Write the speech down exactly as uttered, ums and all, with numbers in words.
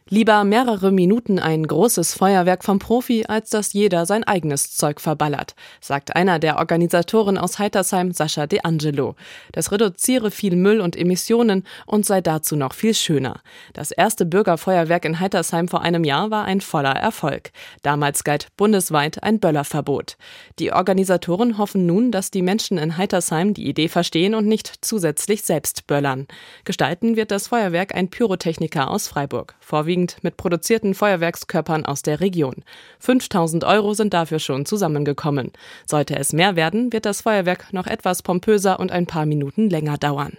Lieber mehrere Minuten ein großes Feuerwerk vom Profi, als dass jeder sein eigenes Zeug verballert, sagt einer der Organisatoren aus Heitersheim, Sascha De Angelo. Das reduziere viel Müll und Emissionen und sei dazu noch viel schöner. Das erste Bürgerfeuerwerk in Heitersheim vor einem Jahr war ein voller Erfolg. Damals galt bundesweit ein Böllerverbot. Die Organisatoren hoffen nun, dass die Menschen in Heitersheim die Idee verstehen und nicht zusätzlich selbst böllern. Gestalten wird das Feuerwerk ein Pyrotechniker aus Freiburg, vorwiegend mit produzierten Feuerwerkskörpern aus der Region. fünftausend Euro sind dafür schon zusammengekommen. Sollte es mehr werden, wird das Feuerwerk noch etwas pompöser und ein paar Minuten länger dauern.